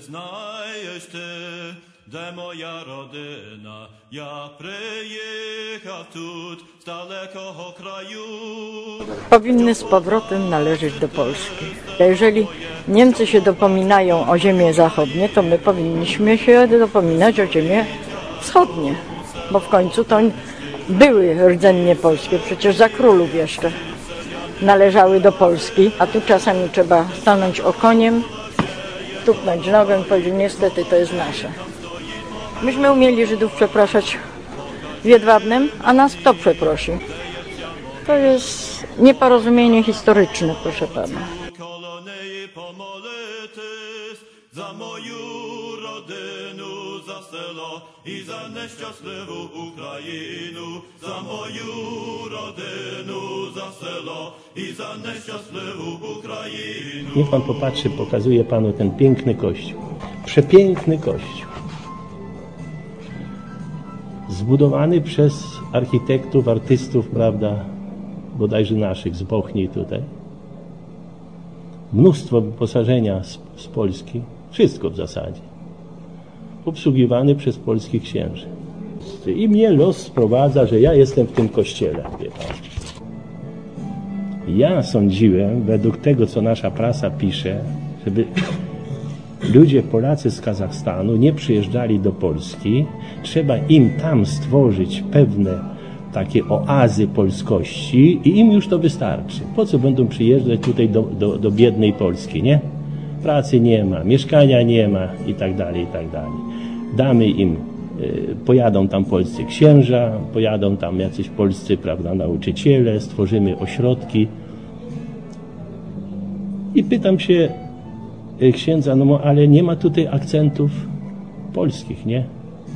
знаєш ти, де моя родина? Я приїхав тут z dalekiego kraju. Powinny z powrotem należeć do Polski. Jeżeli Niemcy się dopominają o ziemie zachodnie, to my powinniśmy się dopominać o ziemie wschodnie, bo w końcu to były rdzennie polskie, przecież za królów jeszcze należały do Polski, a tu czasami trzeba stanąć okoniem, tupnąć nogą i powiedzieć, niestety to jest nasze. Myśmy umieli Żydów przepraszać w Jedwabnem, a nas kto przeprosi? To jest nieporozumienie historyczne, proszę pana. Za moją rodzinę, za selo i za nieszczęśliwą Ukrainę. Za moją rodzinę, za selo i za nieszczęśliwą Ukrainę. Niech pan popatrzy, pokazuję panu ten piękny kościół. Przepiękny kościół. Zbudowany przez architektów, artystów, prawda, bodajże naszych, z Bochni tutaj. Mnóstwo wyposażenia z Polski, wszystko w zasadzie. Obsługiwany przez polskich księży. I mnie los sprowadza, że ja jestem w tym kościele, wie pan. Ja sądziłem, według tego, co nasza prasa pisze, żeby ludzie, Polacy z Kazachstanu nie przyjeżdżali do Polski, trzeba im tam stworzyć pewne takie oazy polskości i im już to wystarczy. Po co będą przyjeżdżać tutaj do biednej Polski, nie? Pracy nie ma, mieszkania nie ma i tak dalej, i tak dalej. Damy im, pojadą tam polscy księża, pojadą tam jacyś polscy, prawda, nauczyciele, stworzymy ośrodki. I pytam się księdza, no ale nie ma tutaj akcentów polskich, nie?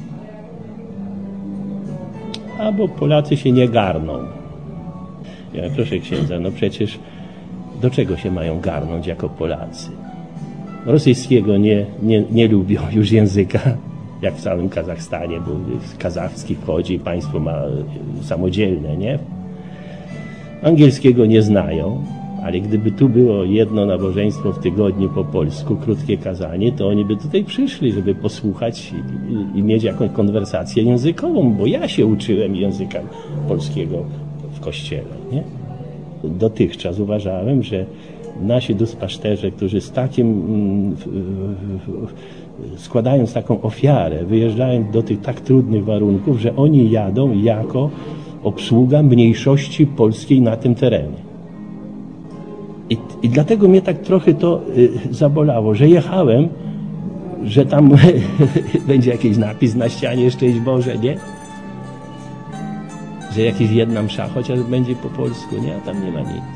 Albo Polacy się nie garną. Ja mówię, proszę księdza, no przecież do czego się mają garnąć jako Polacy? Rosyjskiego nie lubią już języka, jak w całym Kazachstanie, bo kazachski wchodzi, państwo ma samodzielne, nie? Angielskiego nie znają, ale gdyby tu było jedno nabożeństwo w tygodniu po polsku, krótkie kazanie, to oni by tutaj przyszli, żeby posłuchać i mieć jakąś konwersację językową, bo ja się uczyłem języka polskiego w kościele, nie? Dotychczas uważałem, że nasi duszpasterze, którzy z takim składając taką ofiarę, wyjeżdżają do tych tak trudnych warunków, że oni jadą jako obsługa mniejszości polskiej na tym terenie. I dlatego mnie tak trochę to zabolało, że jechałem, że tam będzie jakiś napis na ścianie, szczęść Boże, nie? Że jakiś jedna msza chociaż będzie po polsku, nie? A tam nie ma nic.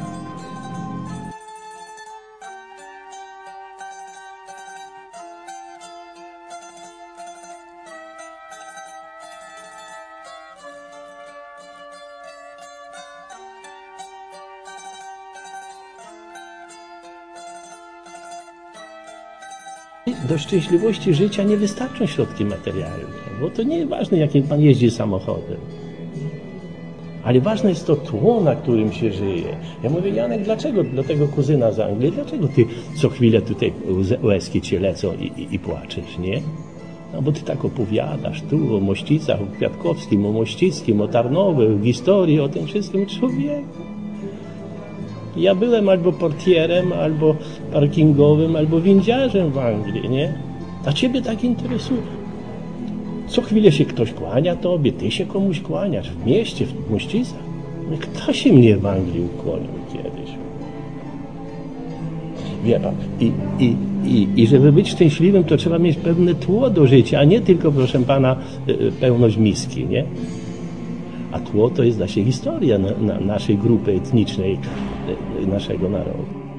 Do szczęśliwości życia nie wystarczą środki materialne, bo to nie jest ważne, jakim pan jeździ samochodem. Ale ważne jest to tło, na którym się żyje. Ja mówię, Janek, dlaczego do tego kuzyna z Anglii, dlaczego ty co chwilę tutaj łezki cię lecą i płaczesz, nie? No bo ty tak opowiadasz tu o Mościcach, o Kwiatkowskim, o Mościckim, o Tarnowie, o historii, o tym wszystkim człowieku. Ja byłem albo portierem, albo parkingowym, albo windziarzem w Anglii, nie? A ciebie tak interesuje. Co chwilę się ktoś kłania tobie, ty się komuś kłaniasz w mieście, w Mościcach. Kto się mnie w Anglii ukłonił kiedyś? Wie pan, i żeby być szczęśliwym, to trzeba mieć pewne tło do życia, a nie tylko, proszę pana, pełność miski, nie? A tło to jest nasza historia, naszej grupy etnicznej, naszego narodu.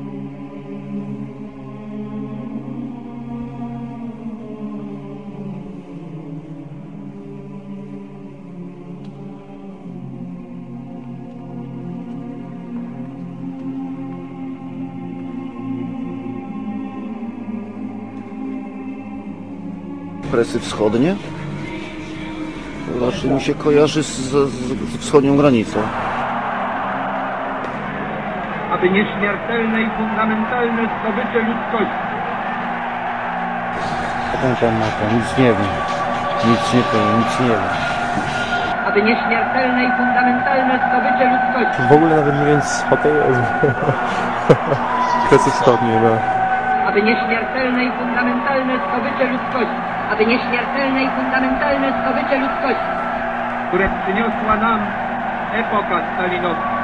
Kresy wschodnie? Raczej mi się kojarzy z wschodnią granicą. Aby nieśmiertelne i fundamentalne zdobycze ludzkości na ten temat, nic nie wiem. Nic nie wiem, nic nie wiem. Aby nieśmiertelne i fundamentalne zdobycie ludzkości. W ogóle nawet nie wiem, co to jest. Kresy wschodnie, no. Aby nieśmiertelne i fundamentalne zdobycie ludzkości. Aby nieśmiertelne i fundamentalne zdobycie ludzkości. które przyniosła nam epoka stalinowska.